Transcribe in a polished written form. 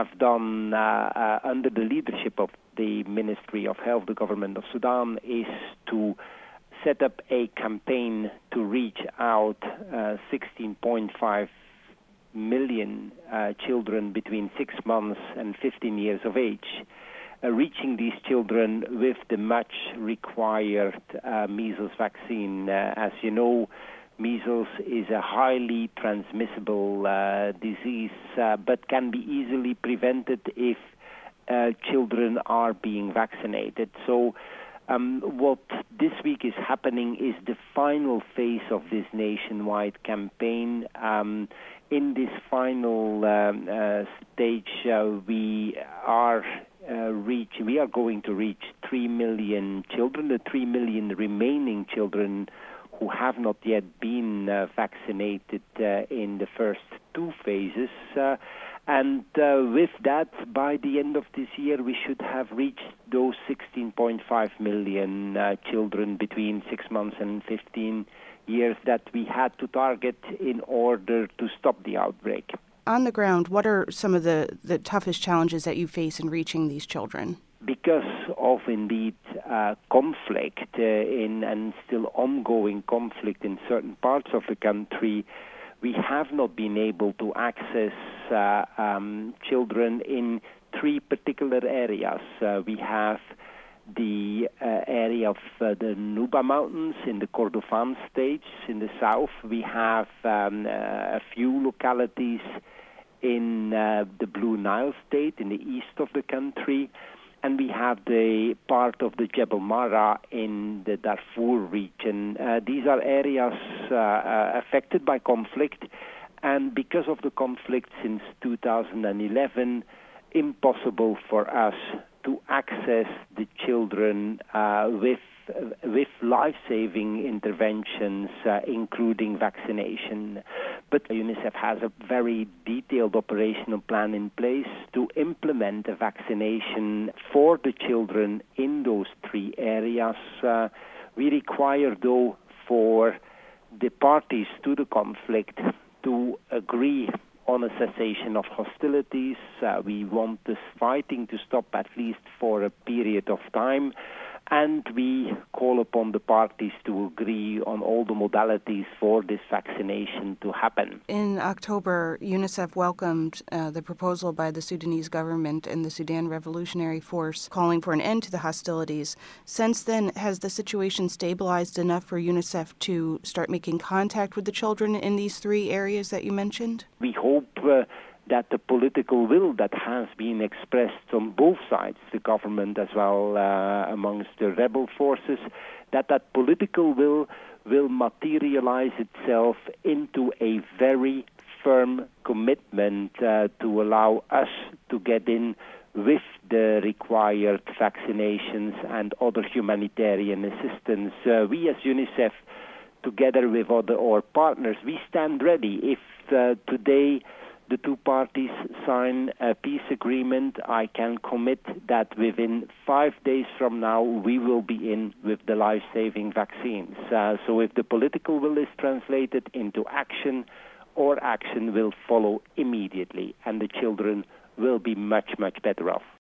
have done under the leadership of the Ministry of Health, the government of Sudan, is to set up a campaign to reach out 16.5 million children between 6 months and 15 years of age, reaching these children with the much required measles vaccine. As you know, measles is a highly transmissible disease, but can be easily prevented if children are being vaccinated. So what this week is happening is the final phase of this nationwide campaign. In this final stage, we are going to reach 3 million children, the 3 million remaining children who have not yet been vaccinated in the first two phases. And with that, by the end of this year, we should have reached those 16.5 million children between 6 months and 15 years that we had to target in order to stop the outbreak. On the ground, what are some of the toughest challenges that you face in reaching these children? Because of, indeed, conflict and still ongoing conflict in certain parts of the country, we have not been able to access children in three particular areas. We have the area of the Nuba Mountains in the Kordofan states in the south. We have a few localities in the Blue Nile state in the east of the country. And we have the part of the Jebel Mara in the Darfur region. These are areas affected by conflict, and because of the conflict since 2011, impossible for us to access the children with life-saving interventions, including vaccination. But UNICEF has a very detailed operational plan in place to implement a vaccination for the children in those three areas. We require, though, for the parties to the conflict to agree on a cessation of hostilities. We want this fighting to stop at least for a period of time. And we call upon the parties to agree on all the modalities for this vaccination to happen. In October, UNICEF welcomed the proposal by the Sudanese government and the Sudan Revolutionary Force calling for an end to the hostilities. Since then, has the situation stabilized enough for UNICEF to start making contact with the children in these three areas that you mentioned? We hope that the political will that has been expressed on both sides, the government as well amongst the rebel forces, that political will materialize itself into a very firm commitment to allow us to get in with the required vaccinations and other humanitarian assistance. We as UNICEF, together with our partners, we stand ready. If today the two parties sign a peace agreement, I can commit that within 5 days from now, we will be in with the life-saving vaccines. So if the political will is translated into action, our action will follow immediately, and the children will be much, much better off.